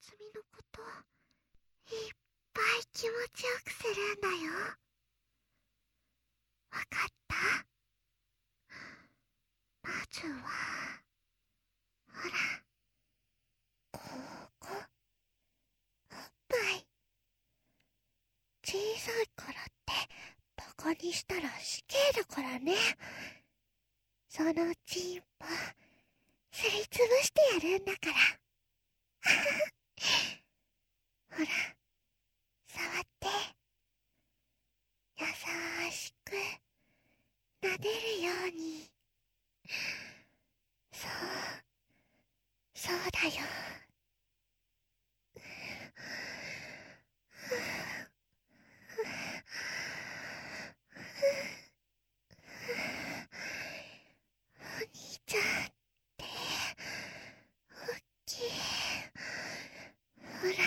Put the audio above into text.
夏美のこといっぱい気持ちよくするんだよ。わかった？まずはほら、ここ、おっぱい。小さいからってバカにしたら死刑だからね。そのチンポすりつぶしてやるんだからほら、触って。優しく撫でるように。そう、そうだよ。お兄ちゃんって大きい。ほら、